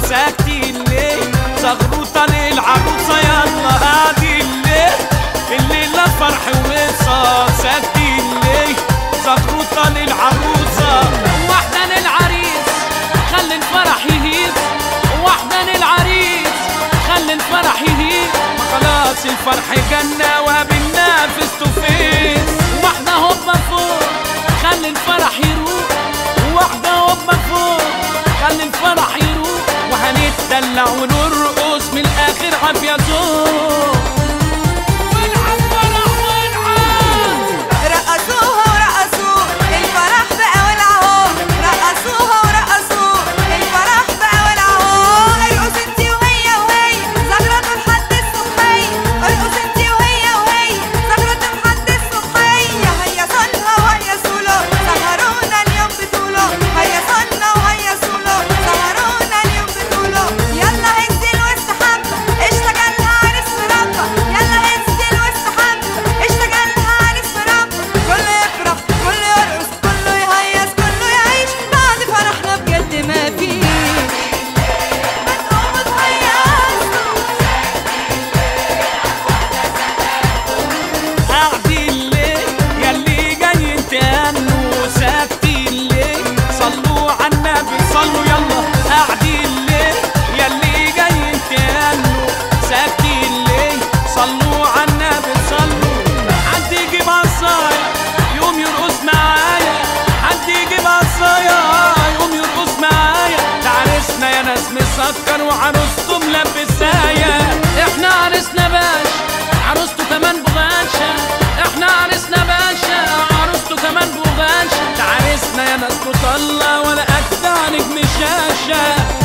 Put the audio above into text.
ساكتين ليه؟ زغروطة للعروسة يلا قاعدين ليه؟ الليلة فرح وهيصة ساكتين ليه؟ زغروطة للعروسة واحدة للعريس خلي الفرح يهيص، واحدة للعريس خلي الفرح يهيص، ما خلاص الفرح جنة وقابلنا فيس تو فيس. واحدة هوبا فوق خلي الفرح يروق، واحدة هوبا فوق خلي الفرح يروق، وهنتدلع ونرقص من الآخر عافية ذوق. صلوا يلا قاعدين ليه ياللي جايين تهنوا ساكتين ليه صلوا على النبي صلوا. حد يجيب عصايا يقوم يرقص معايا، حد يجيب عصايا يقوم يرقص معايا، ده عريسنا يا ناس مسكر وعروسته ملبسايا. احنا عريسنا باشا عروسته كمان بغاشة، احنا عريسنا باشا عروسته كمان بغاشة، ده عريسنا يا ناس مطلع ولا أجدع نجم شاشة.